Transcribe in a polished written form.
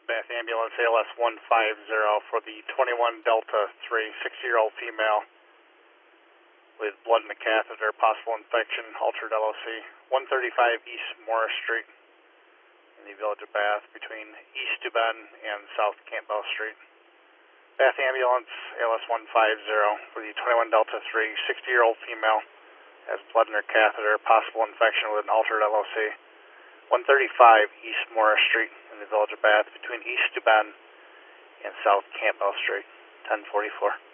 Bath Ambulance ALS 150 for the 21 Delta 3, 60-year-old female with blood in the catheter, possible infection, altered LOC, 135 East Morris Street in the village of Bath between East Dubin and South Campbell Street. Bath Ambulance ALS 150 for the 21 Delta 3, 60-year-old female has blood in her catheter, possible infection with an altered LOC, 135 East Morris Street in the village of Bath between East Dubin and South Campbell Street, 1044.